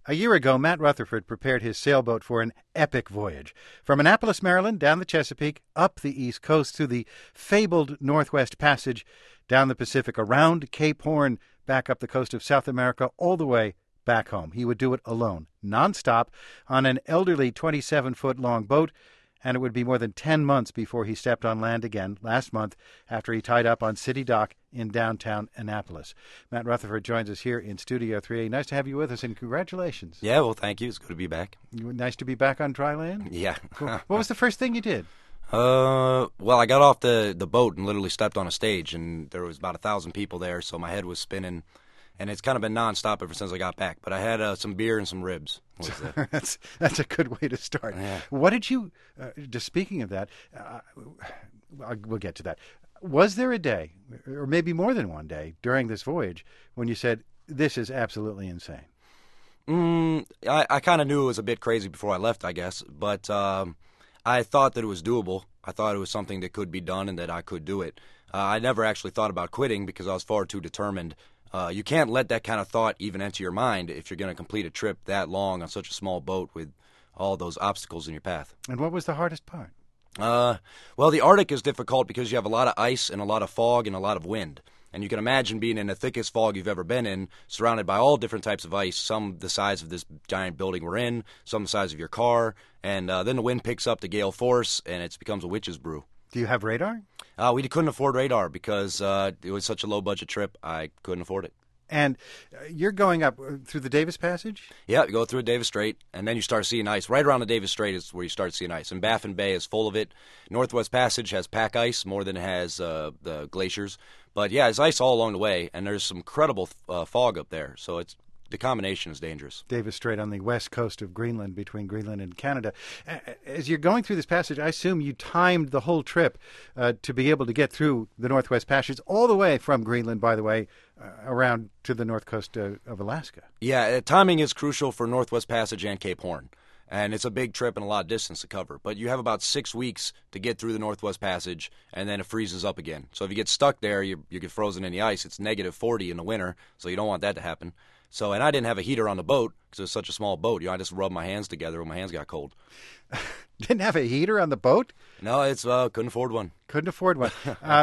A year ago, Matt Rutherford prepared his sailboat for an epic voyage. From Annapolis, Maryland, down the Chesapeake, up the East Coast through the fabled Northwest Passage, down the Pacific, around Cape Horn, back up the coast of South America, all the way back home. He would do it alone, nonstop, on an elderly 27-foot-long boat, and it would be more than 10 months before he stepped on land again last month after he tied up on City Dock in downtown Annapolis. Matt Rutherford joins us here in Studio 3A. Nice to have you with us, and congratulations. Yeah, well, thank you. It's good to be back. Nice to be back on dry land? Yeah. Cool. What was the first thing you did? Well, I got off the boat and literally stepped on a stage, and there was about 1,000 people there, so my head was spinning. And it's kind of been nonstop ever since I got back. But I had some beer and some ribs. That's a good way to start. Yeah. What did you, just speaking of that, we'll get to that. Was there a day, or maybe more than one day, during this voyage when you said, this is absolutely insane? I kind of knew it was a bit crazy before I left, I guess. But I thought that it was doable. I thought it was something that could be done and that I could do it. I never actually thought about quitting because I was far too determined. You can't let that kind of thought even enter your mind if you're going to complete a trip that long on such a small boat with all those obstacles in your path. And what was the hardest part? Well, the Arctic is difficult because you have a lot of ice and a lot of fog and a lot of wind. And you can imagine being in the thickest fog you've ever been in, surrounded by all different types of ice, some the size of this giant building we're in, some the size of your car, and then the wind picks up to gale force, and it becomes a witch's brew. Do you have radar? We couldn't afford radar because it was such a low-budget trip, I couldn't afford it. And you're going up through the Davis Passage? Yeah, you go through Davis Strait, and then you start seeing ice. Right around the Davis Strait is where you start seeing ice. And Baffin Bay is full of it. Northwest Passage has pack ice more than it has the glaciers. But, yeah, there's ice all along the way, and there's some incredible fog up there. So the combination is dangerous. Davis Strait on the west coast of Greenland, between Greenland and Canada. As you're going through this passage, I assume you timed the whole trip to be able to get through the Northwest Passage all the way from Greenland, by the way, around to the north coast of Alaska. Yeah, timing is crucial for Northwest Passage and Cape Horn. And it's a big trip and a lot of distance to cover. But you have about 6 weeks to get through the Northwest Passage, and then it freezes up again. So if you get stuck there, you get frozen in the ice. It's negative 40 in the winter, so you don't want that to happen. So, and I didn't have a heater on the boat because it was such a small boat. I just rubbed my hands together when my hands got cold. Didn't have a heater on the boat? No, couldn't afford one. Couldn't afford one.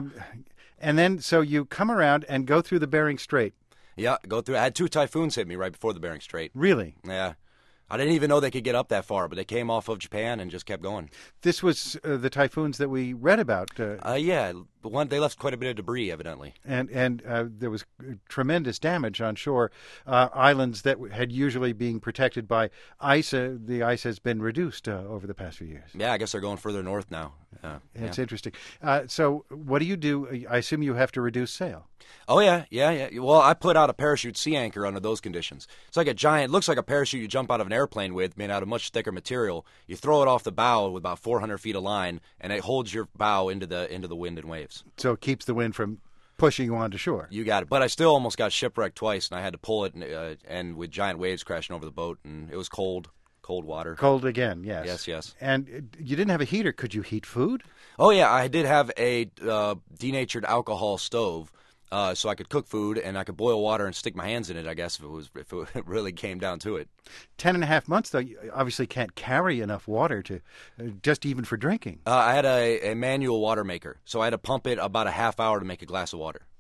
And then, so you come around and go through the Bering Strait. Yeah, go through. I had 2 typhoons hit me right before the Bering Strait. Really? Yeah. I didn't even know they could get up that far, but they came off of Japan and just kept going. This was the typhoons that we read about. Yeah, they left quite a bit of debris, evidently. And there was tremendous damage on shore. Islands that had usually been protected by ice, the ice has been reduced over the past few years. Yeah, I guess they're going further north now. It's interesting. So what do you do? I assume you have to reduce sail. Oh, yeah. Well, I put out a parachute sea anchor under those conditions. It's like a giant, looks like a parachute you jump out of an airplane with, made out of much thicker material. You throw it off the bow with about 400 feet of line, and it holds your bow into the wind and waves. So it keeps the wind from pushing you onto shore. You got it. But I still almost got shipwrecked twice, and I had to pull it, and with giant waves crashing over the boat, and it was cold. Cold water. Cold again, yes. Yes. And you didn't have a heater. Could you heat food? Oh, yeah. I did have a denatured alcohol stove, so I could cook food, and I could boil water and stick my hands in it, I guess, if it really came down to it. 10.5 months, though, you obviously can't carry enough water to just even for drinking. I had a manual water maker, so I had to pump it about a half hour to make a glass of water.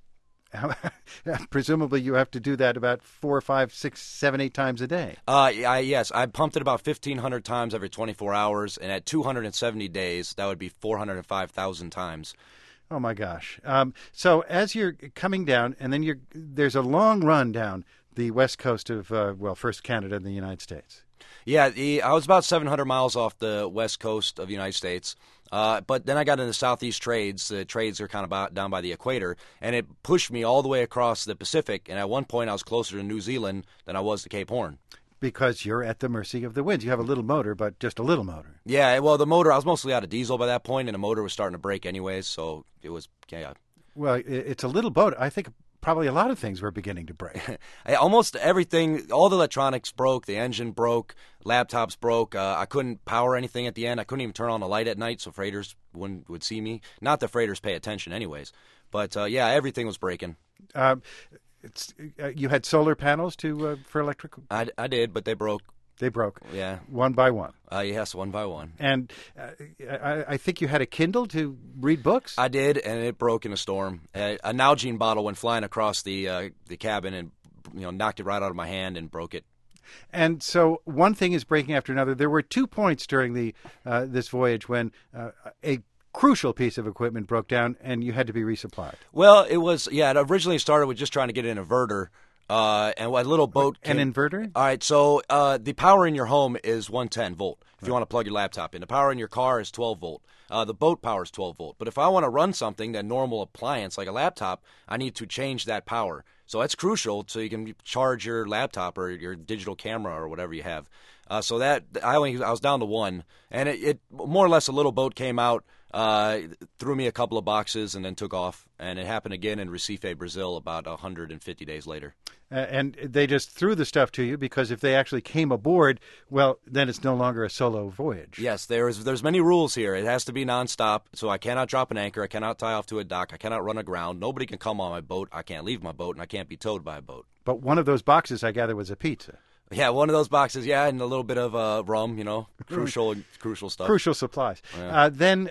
Presumably you have to do that about 4, 5, 6, 7, 8 times a day. Yes, I pumped it about 1,500 times every 24 hours, and at 270 days, that would be 405,000 times. Oh, my gosh. So as you're coming down, and then there's a long run down the west coast of, first Canada and the United States. Yeah, I was about 700 miles off the west coast of the United States. But then I got into southeast trades. The trades are kind of down by the equator, and it pushed me all the way across the Pacific. And at one point, I was closer to New Zealand than I was to Cape Horn. Because you're at the mercy of the winds. You have a little motor, but just a little motor. Yeah, well, the motor, I was mostly out of diesel by that point, and the motor was starting to break anyways, so it was, yeah. Well, it's a little boat. I think probably a lot of things were beginning to break. Almost everything, all the electronics broke, the engine broke, laptops broke. I couldn't power anything at the end. I couldn't even turn on the light at night so freighters would see me. Not that freighters pay attention anyways. But, yeah, everything was breaking. You had solar panels for electrical. I did, but they broke. They broke. Yeah. One by one. Yes, one by one. And I think you had a Kindle to read books? I did, and it broke in a storm. A Nalgene bottle went flying across the cabin and knocked it right out of my hand and broke it. And so one thing is breaking after another. There were 2 points during this voyage when a crucial piece of equipment broke down and you had to be resupplied. Well, it originally started with just trying to get an inverter. And a little boat An inverter? All right, so the power in your home is 110 volt if you want to plug your laptop in. The power in your car is 12 volt. The boat power is 12 volt. But if I want to run something, that normal appliance like a laptop, I need to change that power. So that's crucial so you can charge your laptop or your digital camera or whatever you have. So that I was down to one, and it more or less a little boat came out, threw me a couple of boxes, and then took off. And it happened again in Recife, Brazil, about 150 days later. And they just threw the stuff to you because if they actually came aboard, well, then it's no longer a solo voyage. Yes, there's many rules here. It has to be nonstop, so I cannot drop an anchor. I cannot tie off to a dock. I cannot run aground. Nobody can come on my boat. I can't leave my boat, and I can't be towed by a boat. But one of those boxes, I gather, was a pizza. Yeah, one of those boxes, and a little bit of rum, crucial stuff. Crucial supplies. Yeah. Then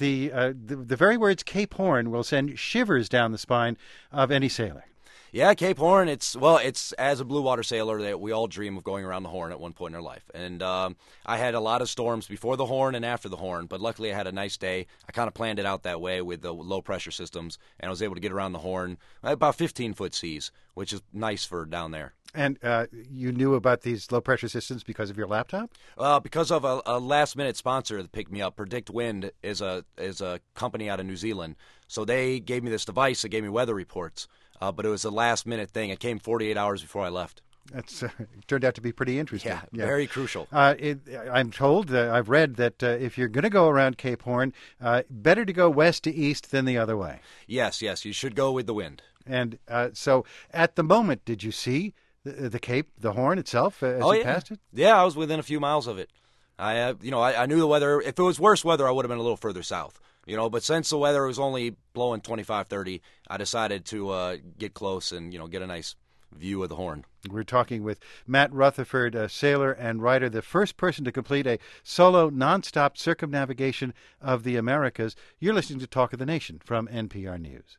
the very words Cape Horn will send shivers down the spine of any sailor. Yeah, Cape Horn, it's as a blue water sailor that we all dream of going around the Horn at one point in our life. And I had a lot of storms before the Horn and after the Horn, but luckily I had a nice day. I kind of planned it out that way with the low pressure systems, and I was able to get around the Horn about 15-foot seas, which is nice for down there. And you knew about these low-pressure systems because of your laptop? Because of a last-minute sponsor that picked me up. Predict Wind is a company out of New Zealand. So they gave me this device that gave me weather reports. But it was a last-minute thing. It came 48 hours before I left. That's it turned out to be pretty interesting. Yeah, very crucial. I'm told, I've read that if you're going to go around Cape Horn, better to go west to east than the other way. Yes, you should go with the wind. And so at the moment, did you see the Cape, the Horn itself, as you passed it? Yeah, I was within a few miles of it. I knew the weather. If it was worse weather, I would have been a little further south. But since the weather was only blowing 25, 30, I decided to get close and, get a nice view of the Horn. We're talking with Matt Rutherford, a sailor and writer, the first person to complete a solo nonstop circumnavigation of the Americas. You're listening to Talk of the Nation from NPR News.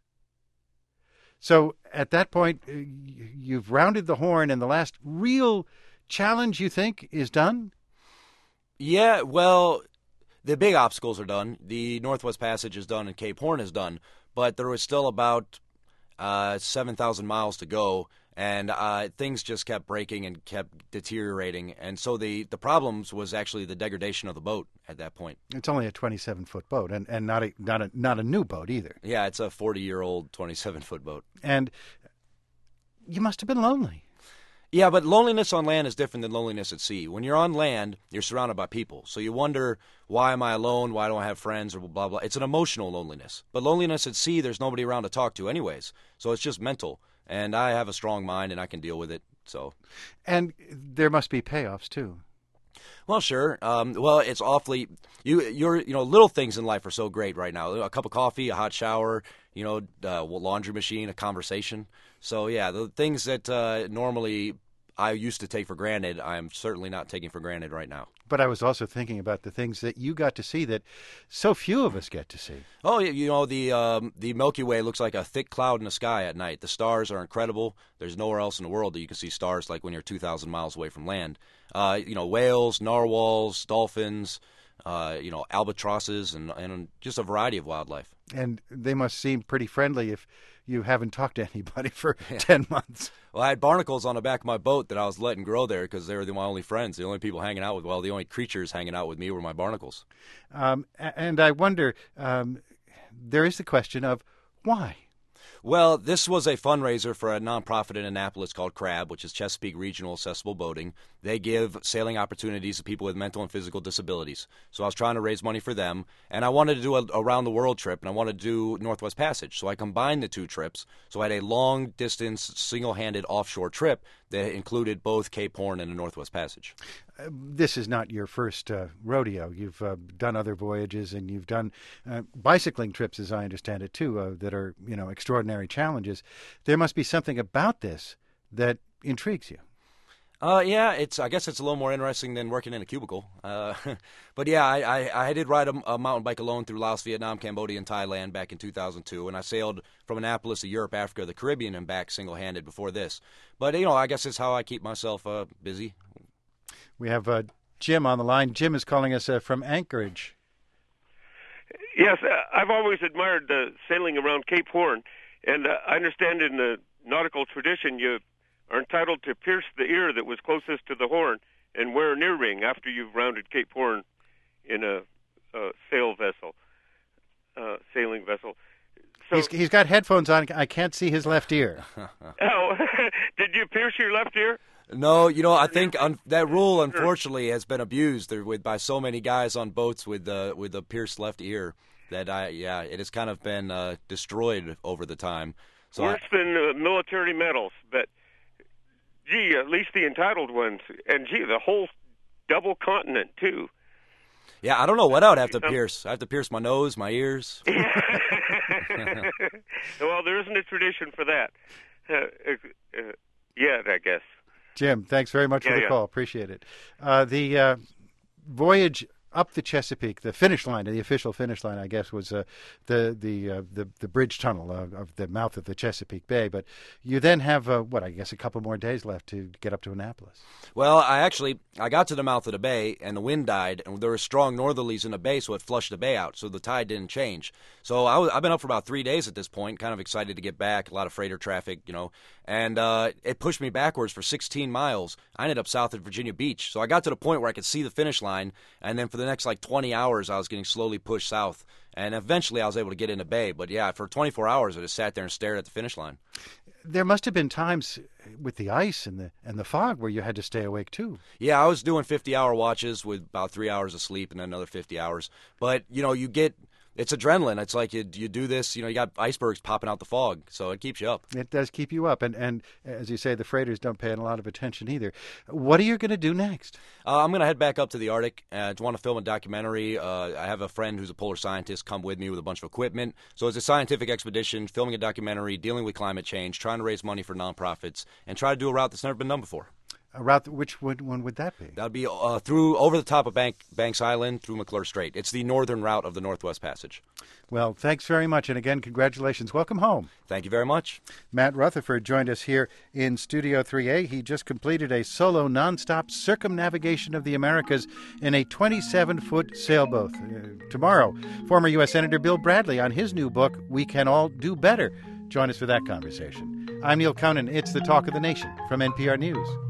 So at that point, you've rounded the Horn, and the last real challenge, you think, is done? Yeah, well, the big obstacles are done. The Northwest Passage is done and Cape Horn is done, but there was still about 7,000 miles to go, and things just kept breaking and kept deteriorating. And so the problems was actually the degradation of the boat at that point. It's only a 27-foot boat, and not a new boat either. Yeah, it's a 40-year-old 27-foot boat. And you must have been lonely. Yeah, but loneliness on land is different than loneliness at sea. When you're on land, you're surrounded by people. So you wonder, why am I alone? Why don't I have friends? Or blah, blah. It's an emotional loneliness. But loneliness at sea, there's nobody around to talk to anyways. So it's just mental. And I have a strong mind, and I can deal with it. So, and there must be payoffs, too. Well, sure. Well, it's awfully little things in life are so great right now. A cup of coffee, a hot shower, laundry machine, a conversation. So yeah, the things that normally I used to take for granted, I'm certainly not taking for granted right now. But I was also thinking about the things that you got to see that so few of us get to see. Oh, the Milky Way looks like a thick cloud in the sky at night. The stars are incredible. There's nowhere else in the world that you can see stars like when you're 2,000 miles away from land. Whales, narwhals, dolphins, albatrosses, and just a variety of wildlife. And they must seem pretty friendly if you haven't talked to anybody for 10 months. Well, I had barnacles on the back of my boat that I was letting grow there because they were my only friends. The only people hanging out with, the only creatures hanging out with me were my barnacles. And I wonder, there is the question of why? Well, this was a fundraiser for a nonprofit in Annapolis called CRAB, which is Chesapeake Regional Accessible Boating. they give sailing opportunities to people with mental and physical disabilities. So I was trying to raise money for them, and I wanted to do a around-the-world trip, and I wanted to do Northwest Passage. So I combined the two trips. So I had a long-distance, single-handed offshore trip that included both Cape Horn and the Northwest Passage. This is not your first rodeo. You've done other voyages, and you've done bicycling trips, as I understand it, too, that are, extraordinary challenges. There must be something about this that intrigues you. Yeah, I guess it's a little more interesting than working in a cubicle. But yeah, I did ride a mountain bike alone through Laos, Vietnam, Cambodia, and Thailand back in 2002, and I sailed from Annapolis to Europe, Africa, the Caribbean, and back single-handed before this. But, I guess it's how I keep myself busy. We have Jim on the line. Jim is calling us from Anchorage. Yes, I've always admired sailing around Cape Horn, and I understand in the nautical tradition you are entitled to pierce the ear that was closest to the horn and wear an earring after you've rounded Cape Horn in a sailing vessel. So, he's got headphones on. I can't see his left ear. Oh, did you pierce your left ear? No, I think that rule, unfortunately, has been abused by so many guys on boats with a pierced left ear that it has kind of been destroyed over the time. So worse than military medals, but gee, at least the entitled ones, and gee, the whole double continent too. Yeah, I don't know what I would have to pierce. I have to pierce my nose, my ears. Well, there isn't a tradition for that yet, I guess. Jim, thanks very much for the call. Appreciate it. The voyage up the Chesapeake, the finish line, the official finish line, I guess, was the bridge tunnel of the mouth of the Chesapeake Bay. But you then have, a couple more days left to get up to Annapolis. Well, I got to the mouth of the bay, and the wind died, and there were strong northerlies in the bay, so it flushed the bay out, so the tide didn't change. So I've been up for about 3 days at this point, kind of excited to get back, a lot of freighter traffic, and it pushed me backwards for 16 miles. I ended up south at Virginia Beach, so I got to the point where I could see the finish line, and then for the next 20 hours I was getting slowly pushed south, and eventually I was able to get into bay. But yeah, for 24 hours I just sat there and stared at the finish line. There must have been times with the ice and the fog where you had to stay awake too. Yeah, I was doing 50-hour watches with about 3 hours of sleep and then another 50 hours. But it's adrenaline. It's like you do this, you got icebergs popping out the fog, so it keeps you up. It does keep you up, and as you say, the freighters don't pay a lot of attention either. What are you going to do next? I'm going to head back up to the Arctic. I want to film a documentary. I have a friend who's a polar scientist come with me with a bunch of equipment. So it's a scientific expedition, filming a documentary, dealing with climate change, trying to raise money for nonprofits, and try to do a route that's never been done before. A route, which one would that be? That would be over the top of Banks Island through McClure Strait. It's the northern route of the Northwest Passage. Well, thanks very much. And again, congratulations. Welcome home. Thank you very much. Matt Rutherford joined us here in Studio 3A. He just completed a solo nonstop circumnavigation of the Americas in a 27-foot sailboat. Tomorrow, former U.S. Senator Bill Bradley on his new book, We Can All Do Better. Join us for that conversation. I'm Neil Conan. It's the Talk of the Nation from NPR News.